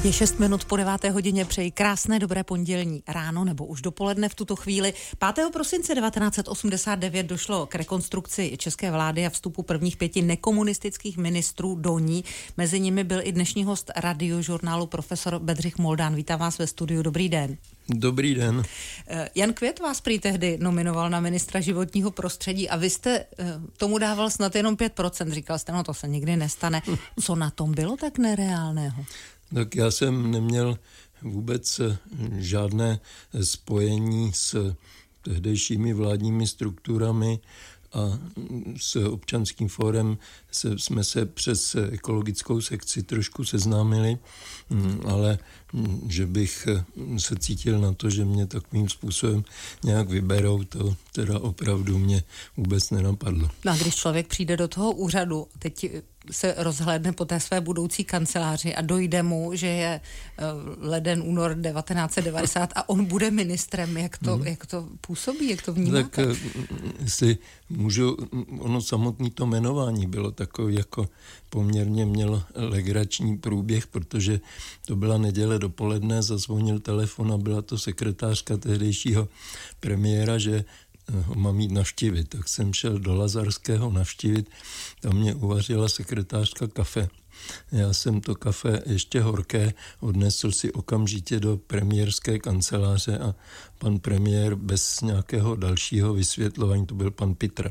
Je 6 minut po 9. hodině, přeji krásné dobré pondělní ráno nebo už dopoledne v tuto chvíli. 5. prosince 1989 došlo k rekonstrukci české vlády a vstupu prvních 5 nekomunistických ministrů do ní. Mezi nimi byl i dnešní host Radiožurnálu profesor Bedřich Moldán. Vítám vás ve studiu, dobrý den. Dobrý den. Jan Květ vás prý tehdy nominoval na ministra životního prostředí a vy jste tomu dával snad jenom 5%. Říkal jste, no to se nikdy nestane. Co na tom bylo tak nereálného? Tak já jsem neměl vůbec žádné spojení s tehdejšími vládními strukturami a s občanským fórem jsme se přes ekologickou sekci trošku seznámili, ale že bych se cítil na to, že mě takovým způsobem nějak vyberou, to teda opravdu mě vůbec nenapadlo. No a když člověk přijde do toho úřadu, teď se rozhlédne po té své budoucí kanceláři a dojde mu, že je leden, únor 1990 a on bude ministrem, jak to působí, jak to vnímáte? Tak jestli můžu, ono samotné to jmenování bylo takové, jako poměrně mělo legrační průběh, protože to byla neděle dopoledne, zazvonil telefon a byla to sekretářka tehdejšího premiéra, že ho mám jít navštívit. Tak jsem šel do Lazarského navštívit, tam mě uvařila sekretářka kafe. Já jsem to kafe ještě horké odnesl si okamžitě do premiérské kanceláře a pan premiér bez nějakého dalšího vysvětlování, to byl pan Pitra,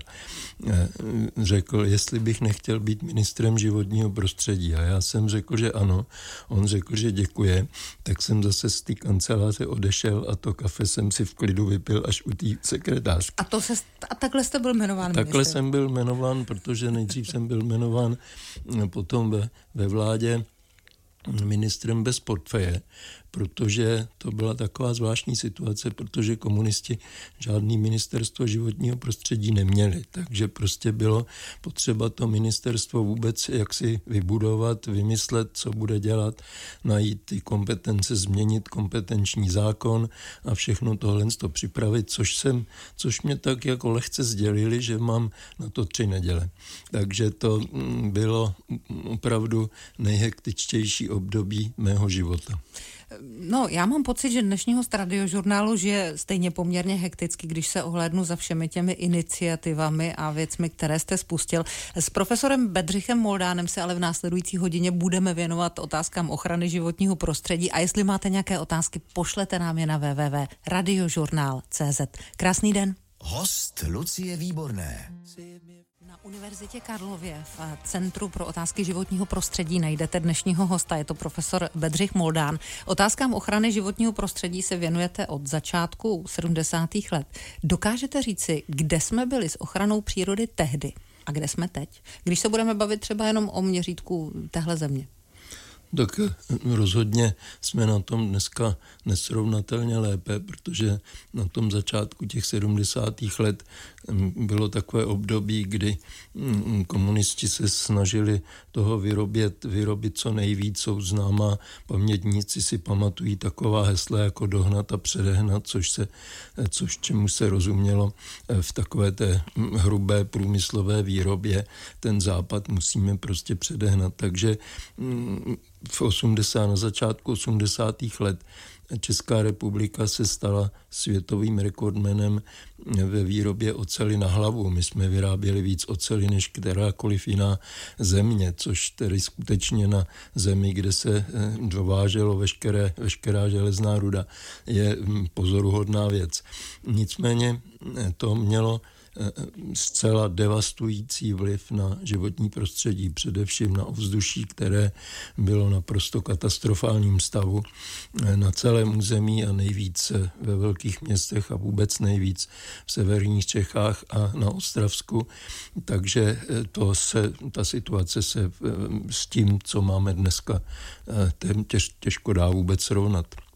řekl, jestli bych nechtěl být ministrem životního prostředí. A já jsem řekl, že ano. On řekl, že děkuje. Tak jsem zase z té kanceláře odešel a to kafe jsem si v klidu vypil až u té sekretářky. A takhle jste byl jmenován ministrem? Takhle jsem byl jmenován, protože nejdřív jsem byl jmenován potom ve vládě ministrem bez portfeje, protože to byla taková zvláštní situace, protože komunisti žádný ministerstvo životního prostředí neměli. Takže prostě bylo potřeba to ministerstvo vůbec jaksi vybudovat, vymyslet, co bude dělat, najít ty kompetence, změnit kompetenční zákon a všechno tohle připravit, což mě tak jako lehce sdělili, že mám na to 3 neděle. Takže to bylo opravdu nejhektičtější období mého života. No, já mám pocit, že dnešní host Radiožurnálu žije stejně poměrně hekticky, když se ohlédnu za všemi těmi iniciativami a věcmi, které jste spustil. S profesorem Bedřichem Moldánem se ale v následující hodině budeme věnovat otázkám ochrany životního prostředí a jestli máte nějaké otázky, pošlete nám je na www.radiožurnal.cz. Krásný den. Host Lucie Výborné. Na Univerzitě Karlově v Centru pro otázky životního prostředí najdete dnešního hosta, je to profesor Bedřich Moldán. Otázkám ochrany životního prostředí se věnujete od začátku 70. let. Dokážete říci, kde jsme byli s ochranou přírody tehdy a kde jsme teď? Když se budeme bavit třeba jenom o měřítku téhle země. Tak rozhodně jsme na tom dneska nesrovnatelně lépe, protože na tom začátku těch 70. let bylo takové období, kdy komunisti se snažili toho vyrobit co nejvíc. Jsou známá, pamětníci si pamatují taková hesla jako dohnat a předehnat, což čemu se rozumělo v takové té hrubé průmyslové výrobě. Ten západ musíme prostě předehnat. Takže na začátku 80. let Česká republika se stala světovým rekordmenem ve výrobě oceli na hlavu. My jsme vyráběli víc oceli než kterákoliv jiná země, což tedy skutečně na zemi, kde se dováželo veškerá železná ruda, je pozoruhodná věc. Nicméně to mělo zcela devastující vliv na životní prostředí, především na ovzduší, které bylo naprosto katastrofálním stavu na celém území a nejvíc ve velkých městech a vůbec nejvíc v severních Čechách a na Ostravsku. Takže ta situace se s tím, co máme dneska, těžko dá vůbec srovnat.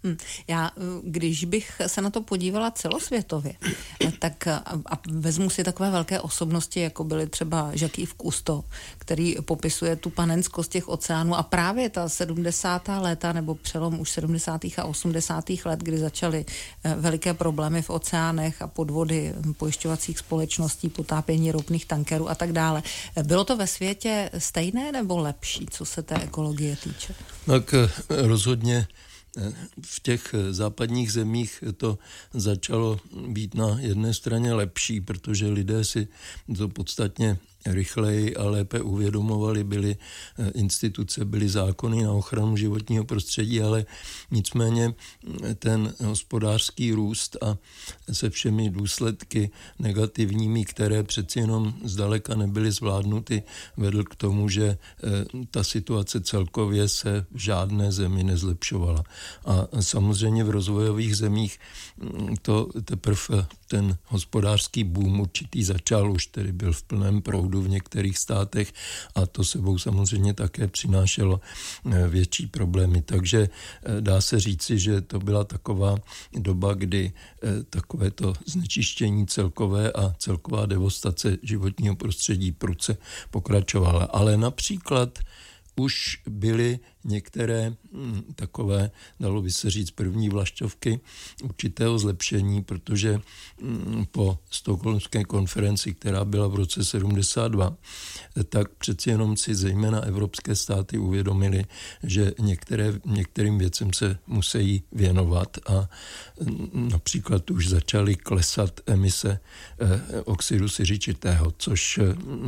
Já, když bych se na to podívala celosvětově, tak a vezmu si takové velké osobnosti, jako byly třeba Jacques-Yves Cousteau, který popisuje tu panenskost těch oceánů a právě ta 70. léta nebo přelom už 70. a 80. let, kdy začaly veliké problémy v oceánech a podvody pojišťovacích společností, potápění ropných tankerů a tak dále. Bylo to ve světě stejné nebo lepší, co se té ekologie týče? Tak rozhodně v těch západních zemích to začalo být na jedné straně lepší, protože lidé si to podstatně rychleji a lépe uvědomovali, byly instituce, byly zákony na ochranu životního prostředí, ale nicméně ten hospodářský růst a se všemi důsledky negativními, které přeci jenom zdaleka nebyly zvládnuty, vedl k tomu, že ta situace celkově se v žádné zemi nezlepšovala. A samozřejmě v rozvojových zemích to teprve ten hospodářský boom určitý začal, už tedy byl v plném proudu v některých státech a to sebou samozřejmě také přinášelo větší problémy. Takže dá se říci, že to byla taková doba, kdy takovéto znečištění celkové a celková devastace životního prostředí prudce pokračovala. Ale například už byly některé takové, dalo by se říct, první vlaštovky určitého zlepšení, protože po stockholmské konferenci, která byla v roce 72, tak přeci jenom si zejména evropské státy uvědomily, že některým věcem se musí věnovat a například už začaly klesat emise oxidu siřičitého, což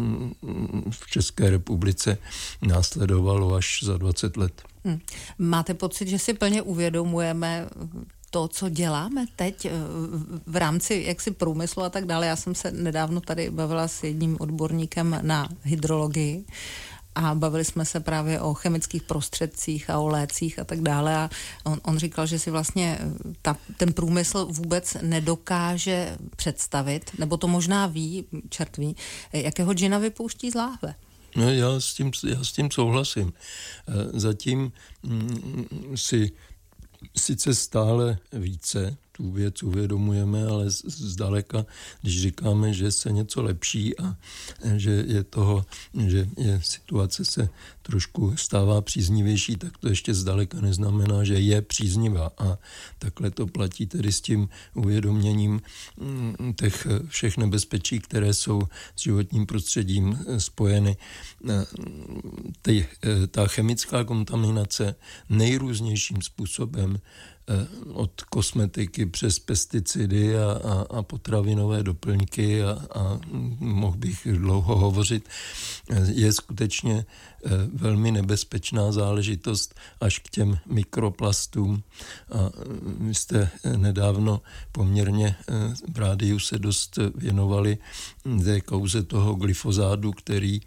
v České republice následovalo až za 20 let. Máte pocit, že si plně uvědomujeme to, co děláme teď v rámci jaksi průmyslu a tak dále? Já jsem se nedávno tady bavila s jedním odborníkem na hydrologii a bavili jsme se právě o chemických prostředcích a o lécích a tak dále a on říkal, že si vlastně ten průmysl vůbec nedokáže představit, nebo to možná ví, čert ví, jakého džina vypouští z láhve. No, já s tím souhlasím. Zatím si sice stále více tu věc uvědomujeme, ale zdaleka, když říkáme, že se něco lepší a že je situace se trošku stává příznivější, tak to ještě zdaleka neznamená, že je příznivá. A takhle to platí tedy s tím uvědoměním těch všech nebezpečí, které jsou s životním prostředím spojeny. Ta chemická kontaminace nejrůznějším způsobem od kosmetiky přes pesticidy a potravinové doplňky a mohl bych dlouho hovořit, je skutečně velmi nebezpečná záležitost až k těm mikroplastům. A vy jste nedávno poměrně v rádiu se dost věnovali té kauze toho glyfozádu, který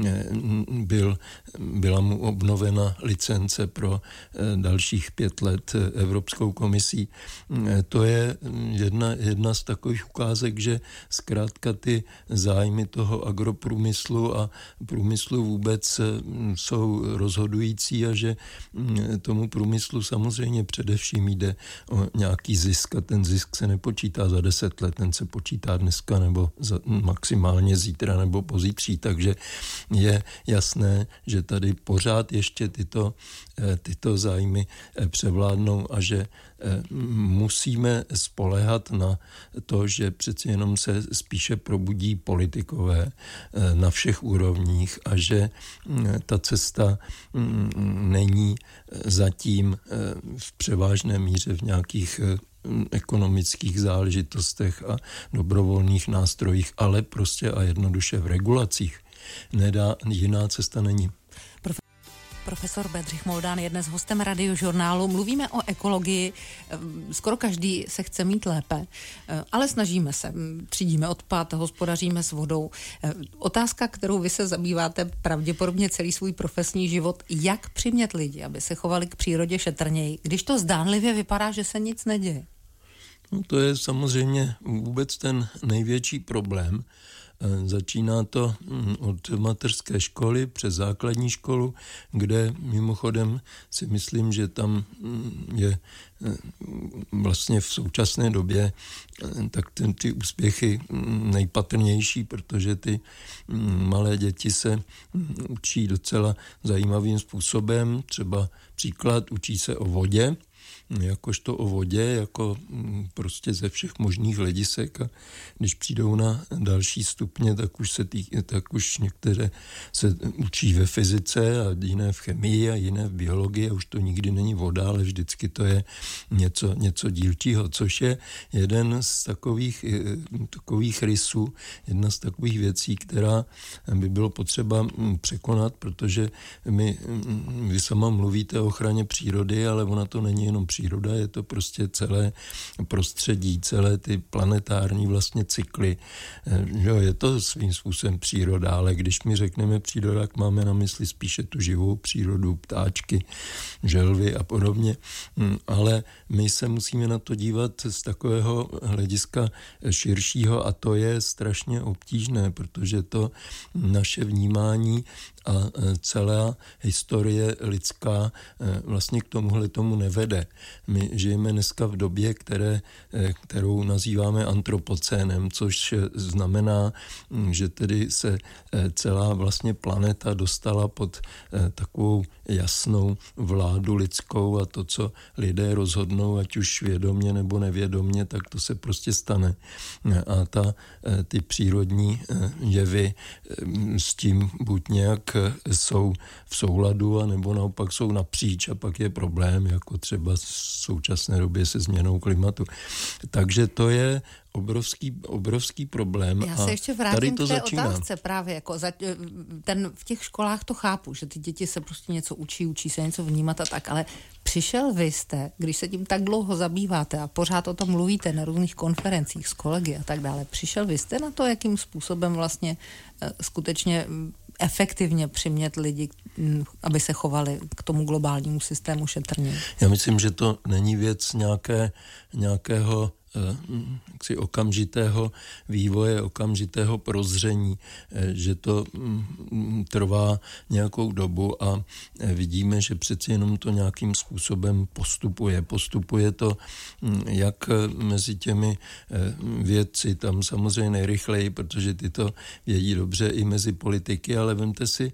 byla mu obnovena licence pro dalších 5 let Evropskou komisí. To je jedna z takových ukázek, že zkrátka ty zájmy toho agroprůmyslu a průmyslu vůbec jsou rozhodující a že tomu průmyslu samozřejmě především jde o nějaký zisk a ten zisk se nepočítá za 10 let, ten se počítá dneska nebo maximálně zítra nebo pozítří, takže je jasné, že tady pořád ještě tyto zájmy převládnou a že musíme spoléhat na to, že přeci jenom se spíše probudí politikové na všech úrovních a že ta cesta není zatím v převážné míře v nějakých ekonomických záležitostech a dobrovolných nástrojích, ale prostě a jednoduše v regulacích. Jiná cesta není. Profesor Bedřich Moldán je dnes hostem Radiožurnálu. Mluvíme o ekologii. Skoro každý se chce mít lépe, ale snažíme se. Třídíme odpad, hospodaříme s vodou. Otázka, kterou vy se zabýváte pravděpodobně celý svůj profesní život, jak přimět lidi, aby se chovali k přírodě šetrněji, když to zdánlivě vypadá, že se nic neděje? No, to je samozřejmě vůbec ten největší problém. Začíná to od mateřské školy přes základní školu, kde mimochodem si myslím, že tam je vlastně v současné době tak ty úspěchy nejpatrnější, protože ty malé děti se učí docela zajímavým způsobem. Třeba příklad, učí se o vodě, jakožto o vodě, jako prostě ze všech možných hledisek, a když přijdou na další stupně, tak už některé se učí ve fyzice a jiné v chemii a jiné v biologii a už to nikdy není voda, ale vždycky to je něco dílčího, což je jeden z takových rysů, jedna z takových věcí, která by bylo potřeba překonat, protože vy sama mluvíte o ochraně přírody, ale ona to není jenom příroda, je to prostě celé prostředí, celé ty planetární vlastně cykly. Je to svým způsobem příroda, ale když my řekneme příroda, tak máme na mysli spíše tu živou přírodu, ptáčky, želvy a podobně. Ale my se musíme na to dívat z takového hlediska širšího a to je strašně obtížné, protože to naše vnímání a celá historie lidská vlastně k tomuhle tomu nevede. My žijeme dneska v době, kterou nazýváme antropocénem, což znamená, že tedy se celá vlastně planeta dostala pod takovou jasnou vládu lidskou a to, co lidé rozhodnou, ať už vědomě nebo nevědomě, tak to se prostě stane. A ty přírodní jevy s tím buď nějak jsou v souladu, anebo naopak jsou napříč a pak je problém, jako třeba v současné době se změnou klimatu. Takže to je obrovský problém. Já se ještě vrátím k té otázce právě. Jako v těch školách to chápu, že ty děti se prostě něco učí se něco vnímat a tak, ale přišel vy jste, když se tím tak dlouho zabýváte a pořád o tom mluvíte na různých konferencích s kolegy a tak dále, přišel vy jste na to, jakým způsobem vlastně skutečně efektivně přimět lidi, aby se chovali k tomu globálnímu systému šetrně? Já myslím, že to není věc nějakého okamžitého vývoje, okamžitého prozření, že to trvá nějakou dobu a vidíme, že přeci jenom to nějakým způsobem postupuje. Postupuje to jak mezi těmi vědci, tam samozřejmě nejrychleji, protože ty to vědí dobře, i mezi politiky, ale vemte si,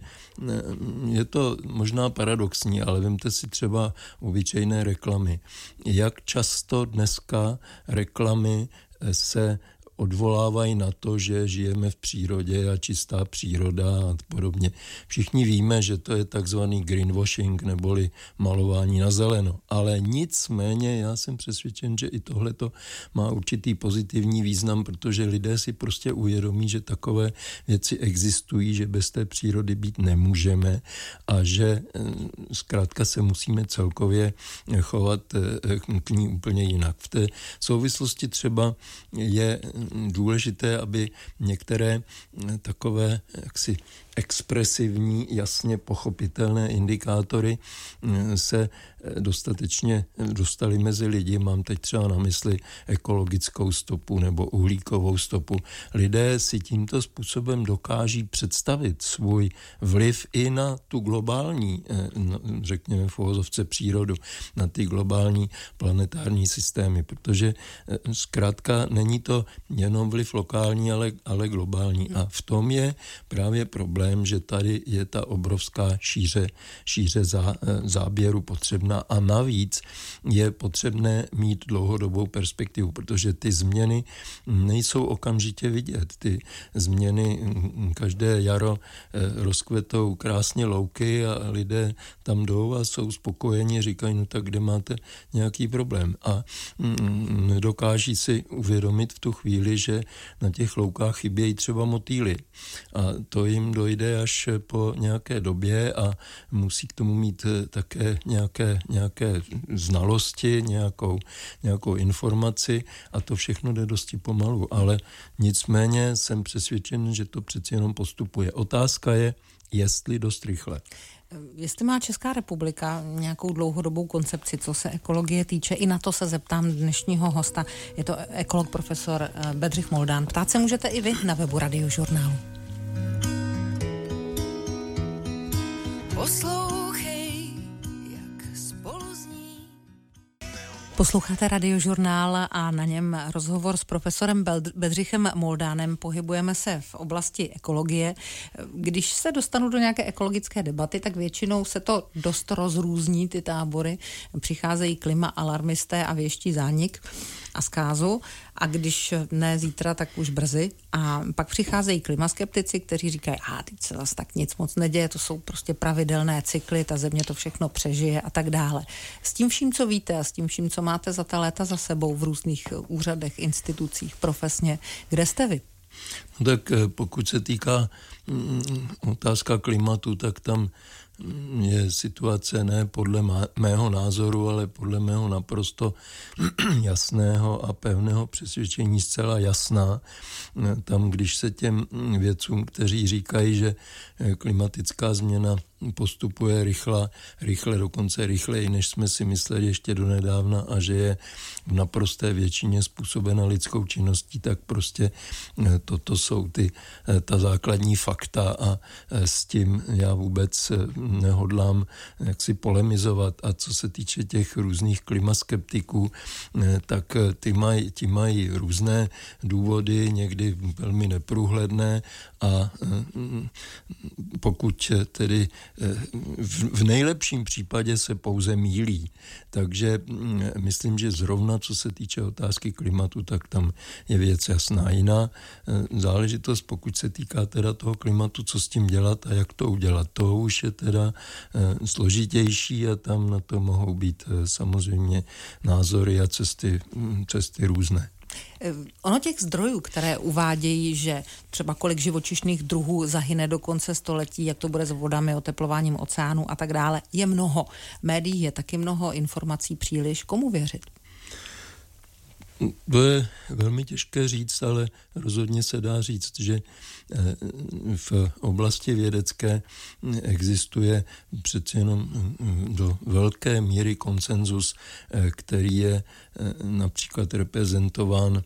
je to možná paradoxní, ale vemte si třeba obyčejné reklamy. Jak často dneska reklamy se odvolávají na to, že žijeme v přírodě a čistá příroda a podobně. Všichni víme, že to je takzvaný greenwashing neboli malování na zeleno. Ale nicméně já jsem přesvědčen, že i tohleto má určitý pozitivní význam, protože lidé si prostě uvědomí, že takové věci existují, že bez té přírody být nemůžeme a že zkrátka se musíme celkově chovat k ní úplně jinak. V té souvislosti třeba je důležité, aby některé takové jaksi expresivní, jasně pochopitelné indikátory se dostatečně dostaly mezi lidi. Mám teď třeba na mysli ekologickou stopu nebo uhlíkovou stopu. Lidé si tímto způsobem dokáží představit svůj vliv i na tu globální, řekněme v uvozovce přírodu, na ty globální planetární systémy, protože zkrátka není to jenom vliv lokální, ale globální. A v tom je právě problém, že tady je ta obrovská šíře záběru potřebná a navíc je potřebné mít dlouhodobou perspektivu, protože ty změny nejsou okamžitě vidět. Ty změny každé jaro rozkvetou krásně louky a lidé tam jdou a jsou spokojeni, říkají, no tak kde máte nějaký problém. A nedokáží si uvědomit v tu chvíli, že na těch loukách chybějí třeba motýly. A to jim dojde až po nějaké době a musí k tomu mít také nějaké znalosti, nějakou informaci a to všechno jde dosti pomalu. Ale nicméně jsem přesvědčen, že to přeci jenom postupuje. Otázka je, jestli dost rychle. Jestli má Česká republika nějakou dlouhodobou koncepci, co se ekologie týče, i na to se zeptám dnešního hosta. Je to ekolog profesor Bedřich Moldán. Ptát se můžete i vy na webu Radiožurnálu. Poslouchej, jak spolu zní. Posloucháte Radiožurnál a na něm rozhovor s profesorem Bedřichem Moldánem. Pohybujeme se v oblasti ekologie. Když se dostanu do nějaké ekologické debaty, tak většinou se to dost rozrůzní, ty tábory. Přicházejí klimaalarmisté a věští zánik a zkázu. A když ne zítra, tak už brzy. A pak přicházejí klimaskeptici, kteří říkají, teď se zase tak nic moc neděje, to jsou prostě pravidelné cykly, ta země to všechno přežije a tak dále. S tím vším, co víte a s tím vším, co máte za ta léta za sebou v různých úřadech, institucích, profesně, kde jste vy? Tak pokud se týká otázka klimatu, tak tam je situace ne podle mého názoru, ale podle mého naprosto jasného a pevného přesvědčení zcela jasná. Tam, když se těm vědcům, kteří říkají, že klimatická změna postupuje rychle, dokonce rychleji, než jsme si mysleli ještě donedávna a že je v naprosté většině způsobena lidskou činností, tak prostě toto jsou ta základní fakta a s tím já vůbec nehodlám jaksi polemizovat. A co se týče těch různých klimaskeptiků, tak ty mají různé důvody, někdy velmi neprůhledné a pokud tedy v nejlepším případě se pouze mýlí. Takže myslím, že zrovna co se týče otázky klimatu, tak tam je věc jasná. Jiná záležitost, pokud se týká teda toho klimatu, co s tím dělat a jak to udělat, to už je teda složitější a tam na to mohou být samozřejmě názory a cesty různé. Ono těch zdrojů, které uvádějí, že třeba kolik živočišných druhů zahyne do konce století, jak to bude s vodami, oteplováním oceánu a tak dále, je mnoho. Médií je taky mnoho, informací příliš. Komu věřit? To je velmi těžké říct, ale rozhodně se dá říct, že v oblasti vědecké existuje přeci jenom do velké míry konsenzus, který je například reprezentován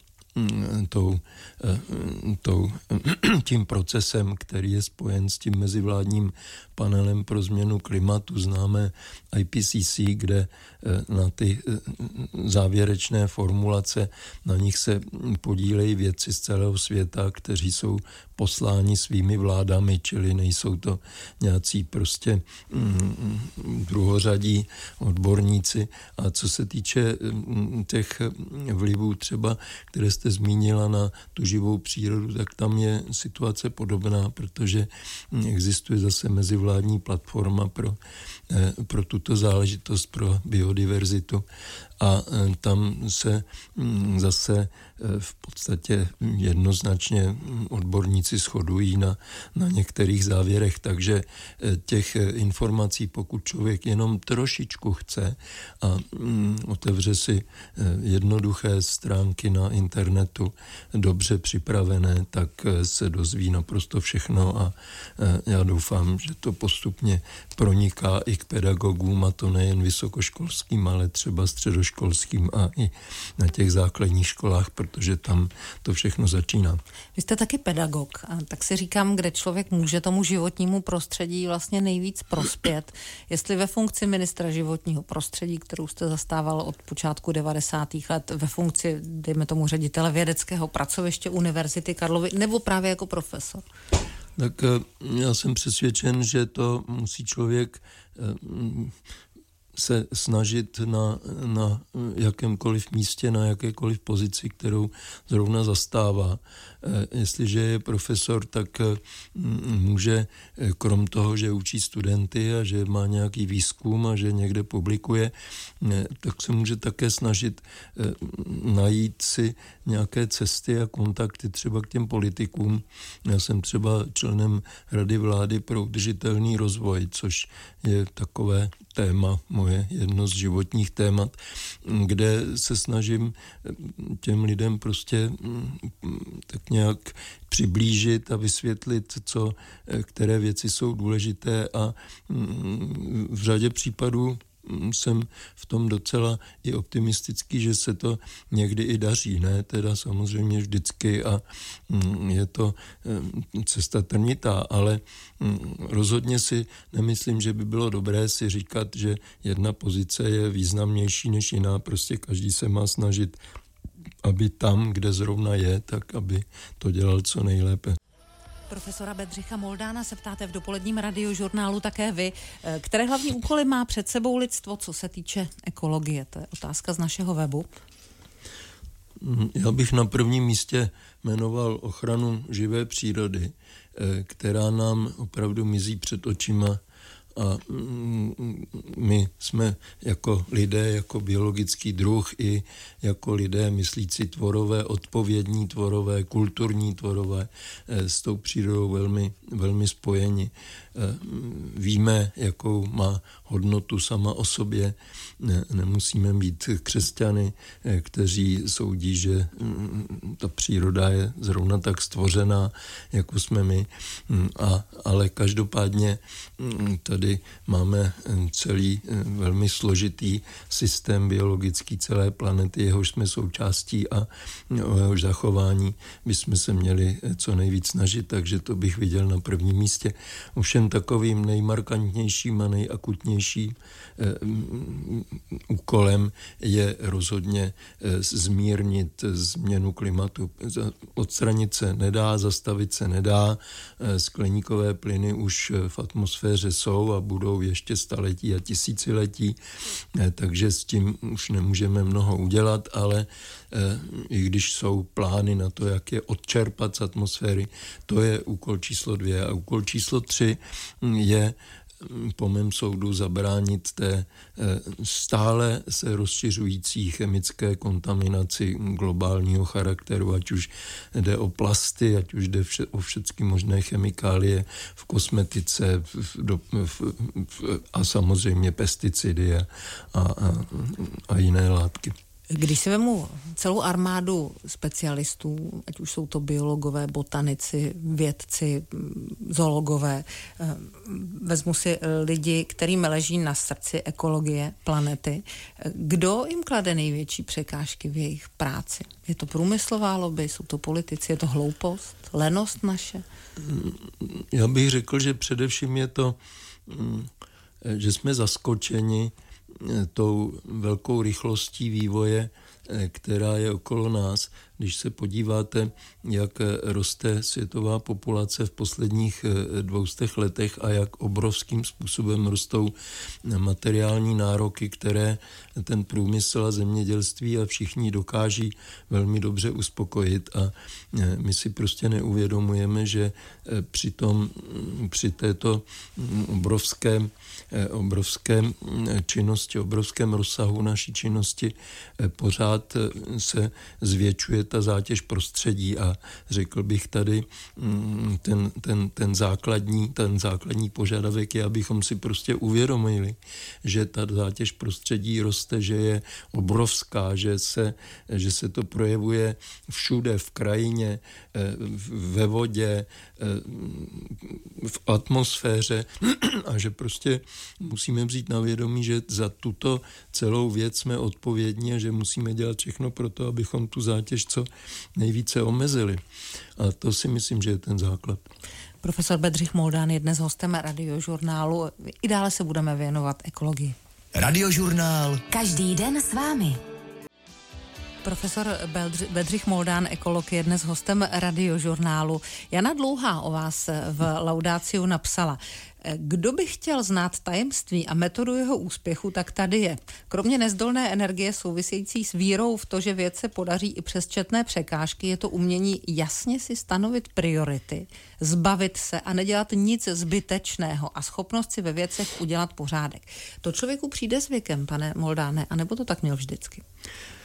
tím procesem, který je spojen s tím mezivládním panelem pro změnu klimatu, známé IPCC, kde na ty závěrečné formulace, na nich se podílejí vědci z celého světa, kteří jsou posláni svými vládami, čili nejsou to nějací prostě druhořadí odborníci. A co se týče těch vlivů třeba, které jste zmínila na tu živou přírodu, tak tam je situace podobná, protože existuje zase mezivládní platforma pro tuto záležitost, pro biodiverzitu a tam se zase v podstatě jednoznačně odborníci shodují na některých závěrech, takže těch informací, pokud člověk jenom trošičku chce a otevře si jednoduché stránky na internetu, dobře připravené, tak se dozví naprosto všechno a já doufám, že to postupně proniká i k pedagogům, a to nejen vysokoškolským, ale třeba středoškolským a i na těch základních školách, protože tam to všechno začíná. Vy jste taky pedagog, tak si říkám, kde člověk může tomu životnímu prostředí vlastně nejvíc prospět. Jestli ve funkci ministra životního prostředí, kterou jste zastával od počátku 90. let, ve funkci, dejme tomu, ředitele vědeckého pracoviště Univerzity Karlovy, nebo právě jako profesor? Tak já jsem přesvědčen, že to musí člověk se snažit na jakémkoliv místě, na jakékoliv pozici, kterou zrovna zastává. Jestliže je profesor, tak může, krom toho, že učí studenty a že má nějaký výzkum a že někde publikuje, tak se může také snažit najít si nějaké cesty a kontakty třeba k těm politikům. Já jsem třeba členem Rady vlády pro udržitelný rozvoj, což je takové téma moje moje jedno z životních témat, kde se snažím těm lidem prostě tak nějak přiblížit a vysvětlit, které věci jsou důležité, a v řadě případů jsem v tom docela i optimistický, že se to někdy i daří, ne teda samozřejmě vždycky, a je to cesta trnitá, ale rozhodně si nemyslím, že by bylo dobré si říkat, že jedna pozice je významnější než jiná, prostě každý se má snažit, aby tam, kde zrovna je, tak aby to dělal co nejlépe. Profesora Bedřicha Moldána se ptáte v dopoledním radiožurnálu také vy. Které hlavní úkoly má před sebou lidstvo, co se týče ekologie? To je otázka z našeho webu. Já bych na prvním místě jmenoval ochranu živé přírody, která nám opravdu mizí před očima, a my jsme jako lidé, jako biologický druh i jako lidé myslící tvorové, odpovědní tvorové, kulturní tvorové s tou přírodou velmi, velmi spojeni. Víme, jakou má hodnotu sama o sobě. Nemusíme být křesťany, kteří soudí, že ta příroda je zrovna tak stvořená, jako jsme my. Ale každopádně tady máme celý velmi složitý systém biologický celé planety, jehož jsme součástí a o jehož zachování bychom se měli co nejvíc snažit, takže to bych viděl na prvním místě. Ovšem takovým nejmarkantnějším a nejakutnějším úkolem je rozhodně zmírnit změnu klimatu. Odstranit se nedá, zastavit se nedá, skleníkové plyny už v atmosféře jsou a budou ještě staletí a tisíciletí, takže s tím už nemůžeme mnoho udělat, ale i když jsou plány na to, jak je odčerpat z atmosféry, to je úkol číslo 2. A úkol číslo 3 je po mém soudu zabránit té stále se rozšiřující chemické kontaminaci globálního charakteru, ať už jde o plasty, ať už jde o všechny možné chemikálie v kosmetice a samozřejmě pesticidy a jiné látky. Když si vemu celou armádu specialistů, ať už jsou to biologové, botanici, vědci, zoologové, vezmu si lidi, kterým leží na srdci ekologie planety, kdo jim klade největší překážky v jejich práci? Je to průmyslová lobby, jsou to politici, je to hloupost, lenost naše? Já bych řekl, že především je to, že jsme zaskočeni tou velkou rychlostí vývoje, která je okolo nás. Když se podíváte, jak roste světová populace v posledních 200 letech a jak obrovským způsobem rostou materiální nároky, které ten průmysl a zemědělství a všichni dokáží velmi dobře uspokojit, a my si prostě neuvědomujeme, že při této obrovské činnosti, obrovském rozsahu naší činnosti pořád se zvětšuje ta zátěž prostředí, a řekl bych tady ten základní požadavek je, abychom si prostě uvědomili, že ta zátěž prostředí roste, že je obrovská, že se to projevuje všude v krajině, ve vodě, v atmosféře, a že prostě musíme vzít na vědomí, že za tuto celou věc jsme odpovědní a že musíme dělat všechno pro to, abychom tu zátěž co nejvíce omezili. A to si myslím, že je ten základ. Profesor Bedřich Moldán je dnes hostem radiožurnálu. I dále se budeme věnovat ekologii. Radiožurnál. Každý den s vámi. Profesor Bedřich Moldán, ekolog, je dnes hostem radiožurnálu. Jana Dlouhá o vás v Laudáciu napsala: kdo by chtěl znát tajemství a metodu jeho úspěchu, tak tady je. Kromě nezdolné energie související s vírou v to, že věc se podaří i přes četné překážky, je to umění jasně si stanovit priority, zbavit se a nedělat nic zbytečného a schopnost si ve věcech udělat pořádek. To člověku přijde s věkem, pane Moldáne, anebo to tak měl vždycky?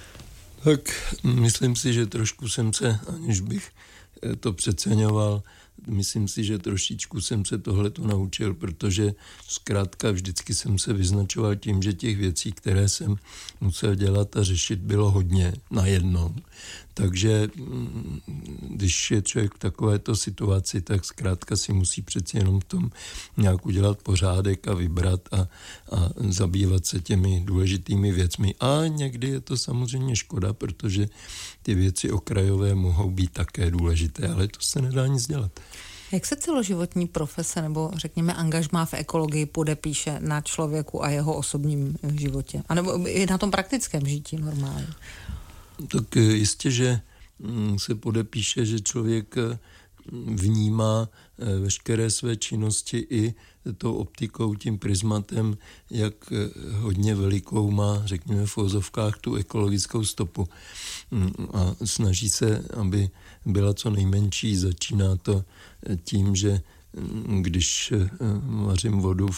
Tak myslím si, že trošku jsem se, aniž bych to přeceňoval, myslím si, že trošičku jsem se tohleto naučil, protože zkrátka vždycky jsem se vyznačoval tím, že těch věcí, které jsem musel dělat a řešit, bylo hodně najednou. Takže když je člověk v takovéto situaci, tak zkrátka si musí přeci jenom v tom nějak udělat pořádek a vybrat a zabývat se těmi důležitými věcmi. A někdy je to samozřejmě škoda, protože ty věci okrajové mohou být také důležité, ale to se nedá nic dělat. Jak se celoživotní profese nebo řekněme angažmá v ekologii podepíše na člověku a jeho osobním životě? A nebo i na tom praktickém žití normálně? Tak jistě, že se podepíše, že člověk vnímá veškeré své činnosti i tou optikou, tím prismatem, jak hodně velikou má, řekněme v uvozovkách, tu ekologickou stopu. A snaží se, aby byla co nejmenší. Začíná to tím, že když vařím vodu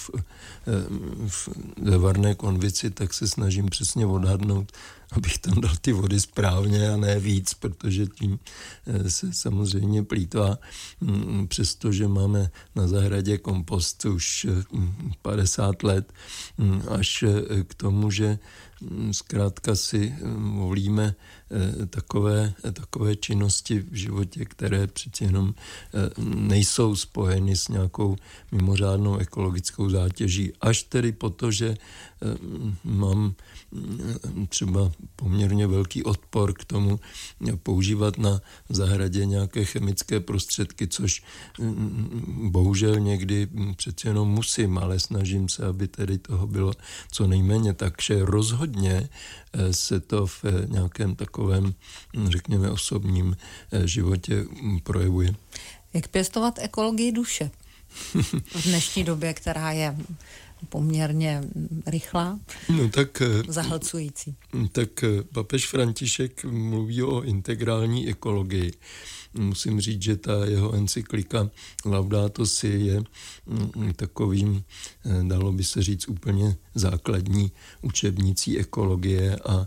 ve varné konvici, tak se snažím přesně odhadnout, abych tam dal ty vody správně a ne víc, protože tím se samozřejmě plýtvá. Přestože máme na zahradě kompost už 50 let, až k tomu, že zkrátka si volíme takové činnosti v životě, které přeci jenom nejsou spojeny s nějakou mimořádnou ekologickou zátěží. Až tedy po to, že mám třeba poměrně velký odpor k tomu používat na zahradě nějaké chemické prostředky, což bohužel někdy přeci jenom musím, ale snažím se, aby tedy toho bylo co nejméně. Takže rozhodně se to v nějakém takovém, řekněme, osobním životě projevuje. Jak pěstovat ekologii duše v dnešní době, která je poměrně rychlá, zahlcující? Tak papež František mluví o integrální ekologii. Musím říct, že ta jeho encyklika Laudato Si je takovým, dalo by se říct, úplně základní učebnicí ekologie a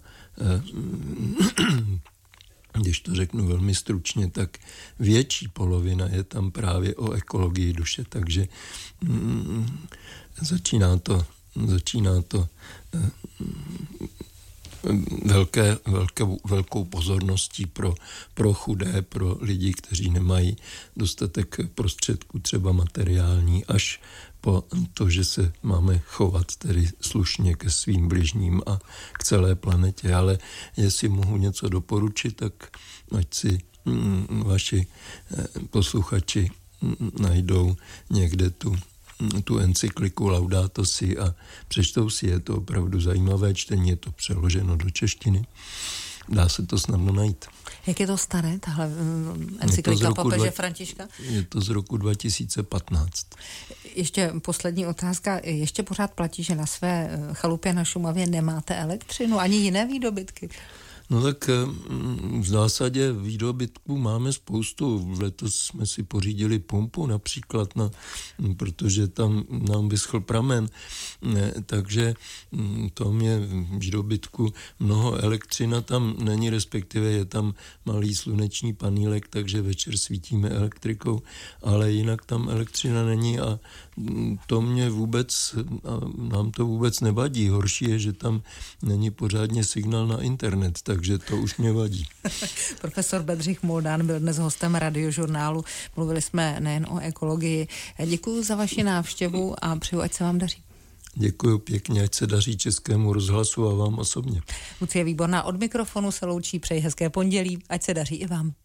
když to řeknu velmi stručně, tak větší polovina je tam právě o ekologii duše, takže začíná to velkou pozorností pro chudé, pro lidi, kteří nemají dostatek prostředků, třeba materiální, až po to, že se máme chovat tedy slušně ke svým bližním a k celé planetě. Ale jestli mohu něco doporučit, tak ať si vaši posluchači najdou někde tu encykliku Laudato Si a přečtou si, je to opravdu zajímavé čtení, je to přeloženo do češtiny. Dá se to snadno najít. Jak je to staré, tahle encyklika papeže Františka? Je to z roku 2015. Ještě poslední otázka. Ještě pořád platí, že na své chalupě na Šumavě nemáte elektřinu, ani jiné výdobytky? No tak v zásadě výdobytků máme spoustu. Letos jsme si pořídili pumpu například, protože tam nám vyschl pramen. Takže tom je výdobytku mnoho. Elektřina tam není, respektive je tam malý sluneční panílek, takže večer svítíme elektrikou, ale jinak tam elektřina není a to nám to vůbec nevadí. Horší je, že tam není pořádně signál na internet, takže to už mě vadí. Profesor Bedřich Moldán byl dnes hostem Radiožurnálu. Mluvili jsme nejen o ekologii. Děkuji za vaši návštěvu a přeju, ať se vám daří. Děkuji pěkně, ať se daří Českému rozhlasu a vám osobně. Lucie Výborná od mikrofonu se loučí, přeji hezké pondělí, ať se daří i vám.